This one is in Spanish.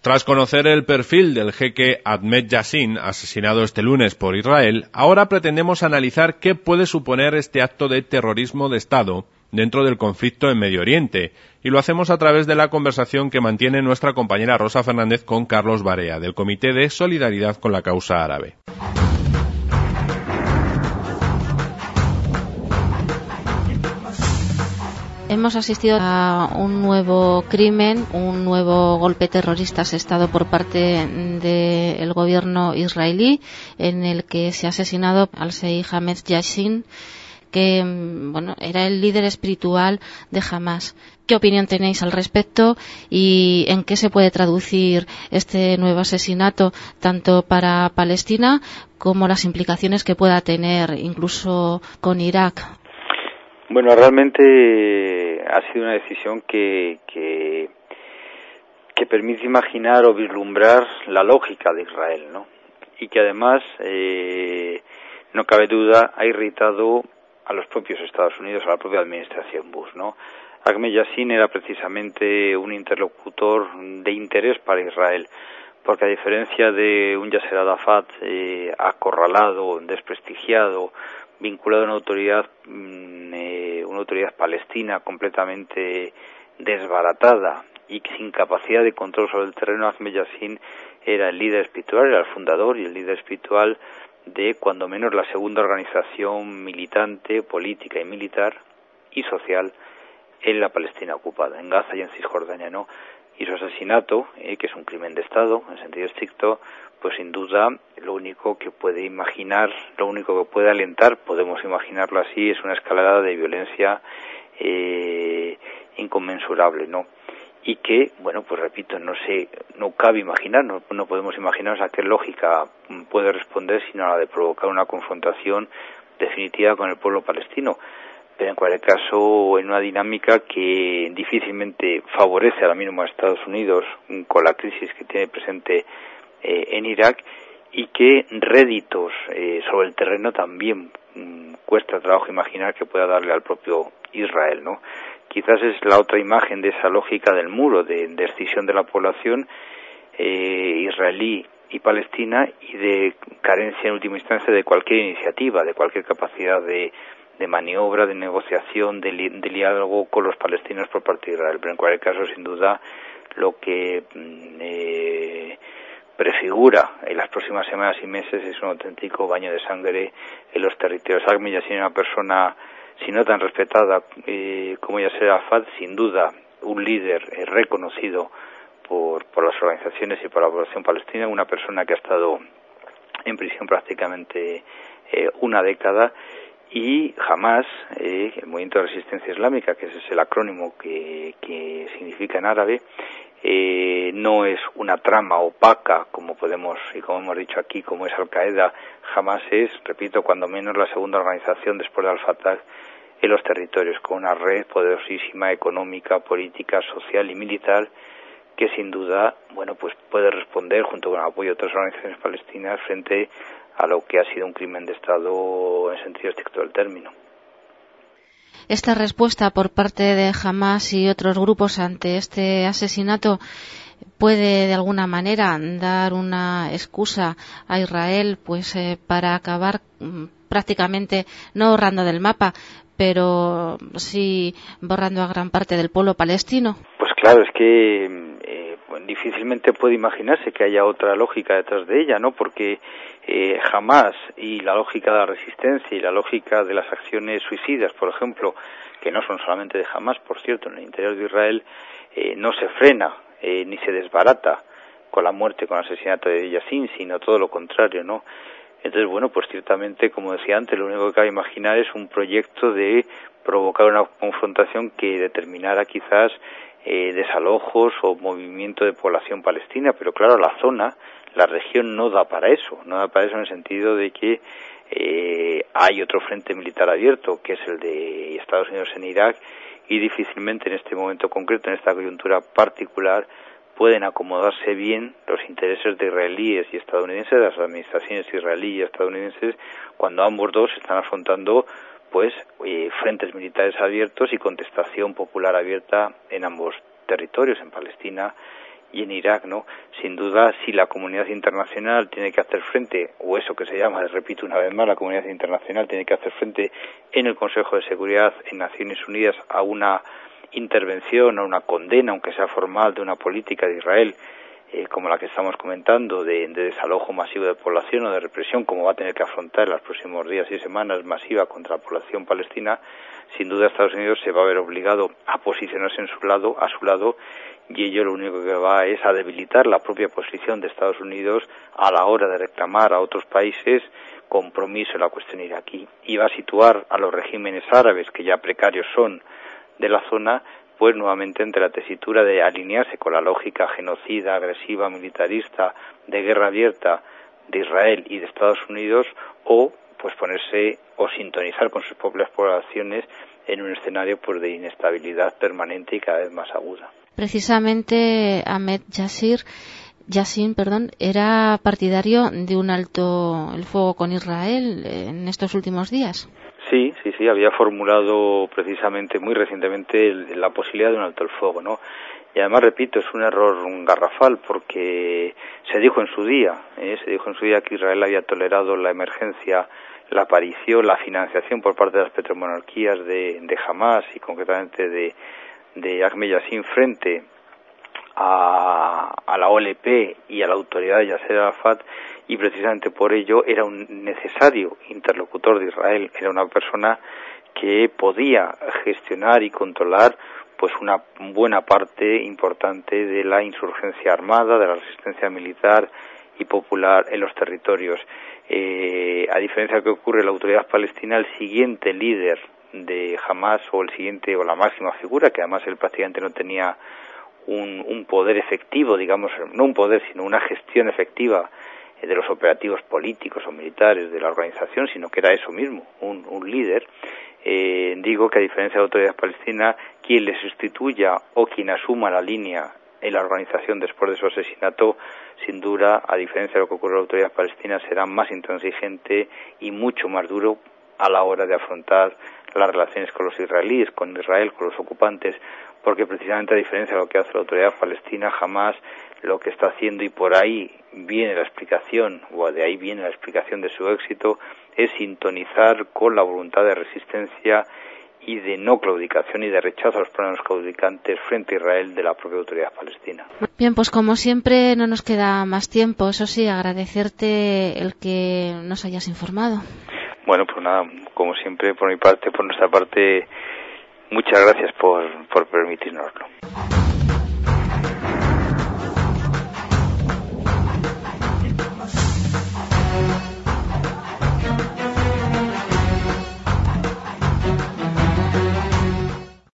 Tras conocer el perfil del jeque Ahmed Yassin, asesinado este lunes por Israel, ahora pretendemos analizar qué puede suponer este acto de terrorismo de Estado dentro del conflicto en Medio Oriente, y lo hacemos a través de la conversación que mantiene nuestra compañera Rosa Fernández con Carlos Barea, del Comité de Solidaridad con la Causa Árabe. Hemos asistido a un nuevo crimen, un nuevo golpe terrorista asestado por parte del gobierno israelí, en el que se ha asesinado al sheij Ahmed Yassin, que era el líder espiritual de Hamás. ¿Qué opinión tenéis al respecto y en qué se puede traducir este nuevo asesinato tanto para Palestina como las implicaciones que pueda tener incluso con Irak? Bueno, realmente ha sido una decisión que permite imaginar o vislumbrar la lógica de Israel, ¿no? Y que además, no cabe duda, ha irritado a los propios Estados Unidos, a la propia administración Bush, ¿no? Ahmed Yassin era precisamente un interlocutor de interés para Israel, porque a diferencia de un Yasser Arafat acorralado, desprestigiado, vinculado a una autoridad palestina completamente desbaratada y sin capacidad de control sobre el terreno, Ahmed Yassin era el líder espiritual, era el fundador y el líder espiritual de cuando menos la segunda organización militante, política y militar y social en la Palestina ocupada, en Gaza y en Cisjordania, ¿no? Y su asesinato, que es un crimen de Estado en sentido estricto, pues sin duda lo único que puede imaginar, lo único que puede alentar, podemos imaginarlo así, es una escalada de violencia inconmensurable, ¿no? Y que, bueno, pues repito, no cabe imaginar, no podemos imaginarnos a qué lógica puede responder sino a la de provocar una confrontación definitiva con el pueblo palestino. Pero en cualquier caso, en una dinámica que difícilmente favorece ahora mismo a Estados Unidos con la crisis que tiene presente en Irak, y que réditos sobre el terreno también cuesta trabajo imaginar que pueda darle al propio Israel, ¿no? Quizás es la otra imagen de esa lógica del muro, de escisión de la población israelí y palestina, y de carencia en última instancia de cualquier iniciativa, de cualquier capacidad de maniobra, de negociación, de diálogo con los palestinos por parte de Israel. Pero en cualquier caso, sin duda, lo que prefigura en las próximas semanas y meses es un auténtico baño de sangre en los territorios. Ahmed Yassin era una persona, si no tan respetada como Yasser Arafat, sin duda un líder reconocido por las organizaciones y por la población palestina, una persona que ha estado en prisión prácticamente una década, y Hamás, el Movimiento de Resistencia Islámica, que ese es el acrónimo que significa en árabe, no es una trama opaca como hemos dicho aquí, como es Al-Qaeda. Hamás es, repito, cuando menos la segunda organización después de Al-Fatah en los territorios, con una red poderosísima económica, política, social y militar, que sin duda, bueno, pues puede responder junto con el apoyo de otras organizaciones palestinas frente a lo que ha sido un crimen de Estado en sentido estricto del término. Esta respuesta por parte de Hamás y otros grupos ante este asesinato puede de alguna manera dar una excusa a Israel para acabar prácticamente no borrando del mapa, pero sí borrando a gran parte del pueblo palestino. Pues claro, es que difícilmente puede imaginarse que haya otra lógica detrás de ella, ¿no? Porque Hamás y la lógica de la resistencia y la lógica de las acciones suicidas, por ejemplo, que no son solamente de Hamás, por cierto, en el interior de Israel, no se frena ni se desbarata con la muerte, con el asesinato de Yassin, sino todo lo contrario, ¿no? Entonces, bueno, pues ciertamente, como decía antes, lo único que cabe imaginar es un proyecto de provocar una confrontación que determinara quizás desalojos o movimiento de población palestina, pero claro, la región no da para eso en el sentido de que hay otro frente militar abierto, que es el de Estados Unidos en Irak, y difícilmente en este momento concreto, en esta coyuntura particular, pueden acomodarse bien los intereses de israelíes y estadounidenses, de las administraciones israelí y estadounidenses, cuando ambos dos están afrontando frentes militares abiertos y contestación popular abierta en ambos territorios, en Palestina y en Irak, ¿no? Sin duda, si la comunidad internacional tiene que hacer frente, o eso que se llama, repito una vez más, la comunidad internacional tiene que hacer frente en el Consejo de Seguridad en Naciones Unidas a una intervención, a una condena, aunque sea formal, de una política de Israel, como la que estamos comentando, de desalojo masivo de población o de represión, como va a tener que afrontar en los próximos días y semanas masiva contra la población palestina, sin duda Estados Unidos se va a ver obligado a posicionarse a su lado, y ello lo único que va es a debilitar la propia posición de Estados Unidos a la hora de reclamar a otros países compromiso en la cuestión iraquí, y va a situar a los regímenes árabes, que ya precarios son, de la zona, pues nuevamente entre la tesitura de alinearse con la lógica genocida, agresiva, militarista, de guerra abierta de Israel y de Estados Unidos, o pues ponerse o sintonizar con sus propias poblaciones en un escenario pues de inestabilidad permanente y cada vez más aguda. Precisamente Ahmed Yassin, era partidario de un alto el fuego con Israel en estos últimos días. Sí, había formulado precisamente muy recientemente la posibilidad de un alto el fuego, ¿no? Y además, repito, es un error garrafal porque se dijo en su día que Israel había tolerado la emergencia, la aparición, la financiación por parte de las petromonarquías de Hamás y concretamente de Ahmed Yassin frente a la OLP y a la autoridad de Yasser Arafat, y precisamente por ello era un necesario interlocutor de Israel, era una persona que podía gestionar y controlar pues una buena parte importante de la insurgencia armada, de la resistencia militar y popular en los territorios. A diferencia de lo que ocurre en la autoridad palestina, el siguiente líder de Hamás o la máxima figura, que además él prácticamente no tenía un poder efectivo, digamos, no un poder, sino una gestión efectiva de los operativos políticos o militares de la organización, sino que era eso mismo, un líder. Digo que a diferencia de la autoridad palestina, quien le sustituya o quien asuma la línea en la organización después de su asesinato, sin duda, a diferencia de lo que ocurre en la autoridad palestina, será más intransigente y mucho más duro a la hora de afrontar las relaciones con los israelíes, con Israel, con los ocupantes, porque precisamente a diferencia de lo que hace la autoridad palestina, jamás lo que está haciendo, y por ahí viene la explicación, o de ahí viene la explicación de su éxito, es sintonizar con la voluntad de resistencia y de no claudicación y de rechazo a los planes claudicantes frente a Israel de la propia autoridad palestina. Bien, pues como siempre no nos queda más tiempo, eso sí, agradecerte el que nos hayas informado. Bueno, pues nada, como siempre, por nuestra parte, muchas gracias por permitirnoslo.